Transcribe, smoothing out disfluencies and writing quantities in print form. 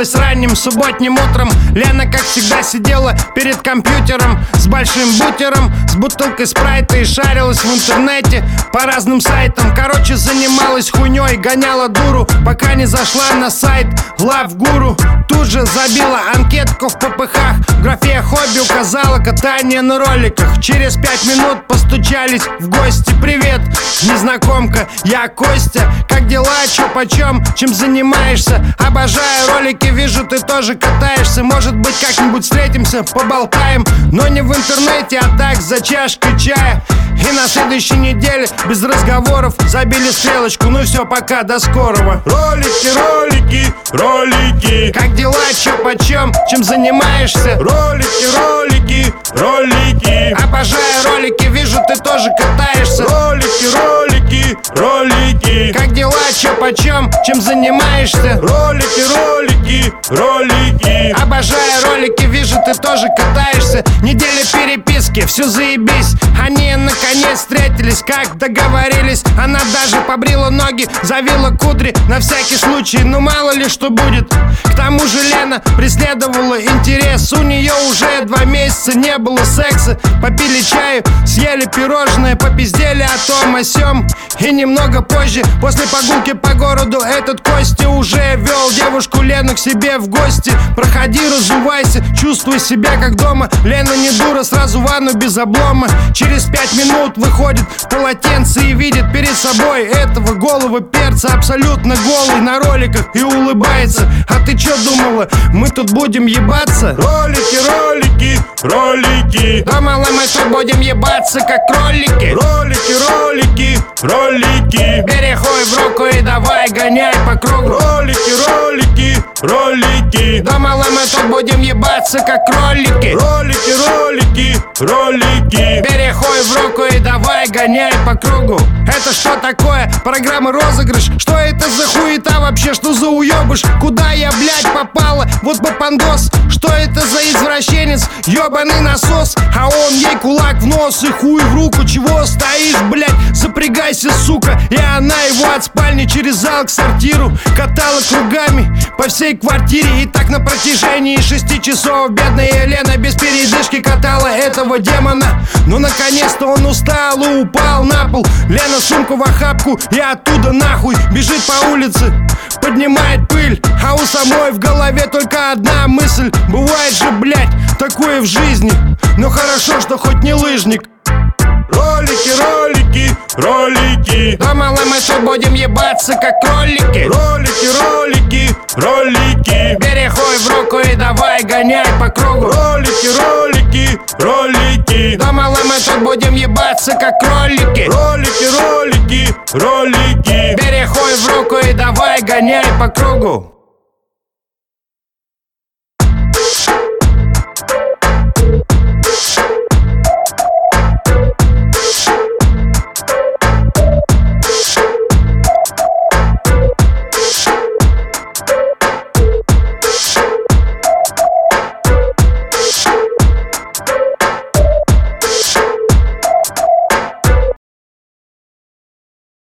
Просыпалась ранним субботним утром. Лена, как всегда, сидела перед компьютером с большим бутером, с бутылкой спрайта и шарилась в интернете по разным сайтам. Короче, занималась хуйней, гоняла дуру, пока не зашла на сайт Love Guru. Тут же забила анкетку в попыхах, в графе хобби указала катание на роликах. Через 5 минут постучались в гости. Привет, незнакомка, я Костя. Как дела, чё почем, чем занимаешься? Обожаю ролики, вижу, ты тоже катаешься. Может быть, как-нибудь встретимся, поболтаем, но не в интернете, а так, за чашкой чая. И на следующей неделе без разговоров забили стрелочку. Ну все, пока, до скорого. Ролики, ролики, ролики. Как дела, чё почем, чем занимаешься? Ролики, ролики, ролики. Обожаю ролики, вижу, ты тоже катаешься. Ролики, ролики, ролики. Как дела, чё почем, чем занимаешься? Ролики, ролики, ролики. Обожаю ролики, вижу, ты тоже катаешься. Неделя переписки, все заебись. Они наконец встретились, как договорились. Она даже побрила ноги, завила кудри на всякий случай, ну мало ли что будет. К тому же Лена преследовала интерес. У нее уже 2 месяца не было секса. Попили чаю, съели пирожное, попиздели о том о сём. И немного позже, после прогулки по городу, этот Костя уже вел девушку Лену к себе в гости. Проходи, разувайся, чувствуй себя как дома. Лена не дура, сразу в ванну без облома. Через 5 минут выходит в полотенце и видит перед собой этого голого перца, абсолютно голый на роликах, и улыбается. А ты чё думала, мы тут будем ебаться? Ролики, ролики, ролики. Думала, мы тут будем ебаться как кролики. Ролики, ролики, ролики. Бери хуй в руку и давай гоняй по кругу. Ролики, ролики, ролики. Думала, мы тут будем ебаться как кролики. Ролики, ролики, ролики. Бери хуй в руку и давай гоняй по кругу. Это что такое? Программа розыгрыш? Что это за хуета вообще? Что за уёбыш? Куда я, блядь, попала? Вот попандос. Что это за извращенец? Ёбаный насос. А он ей кулак в нос и хуй в руку. Чего стоишь, блядь? Запрягайся, сука. И она его от спальни через зал к сортиру катала кругами по всей квартире. И так на протяжении 6 часов бедная Елена без передышки катала этого демона. Но наконец-то он устал и упал на пол. Лена сумку в охапку и оттуда нахуй бежит по улице, поднимает пыль, а у самой в голове только одна мысль. Бывает же, блядь, такое в жизни, но хорошо, что хоть не лыжник. Ролики, ролики, ролики. Думала, мы тут будем ебаться как кролики. Ролики, ролики, ролики. Бери хуй в руку и давай гоняй по кругу. Ролики, ролики, ролики. Думала, мы тут будем ебаться как кролики. Ролики, ролики, ролики. Бери хуй в руку и давай гоняй по кругу.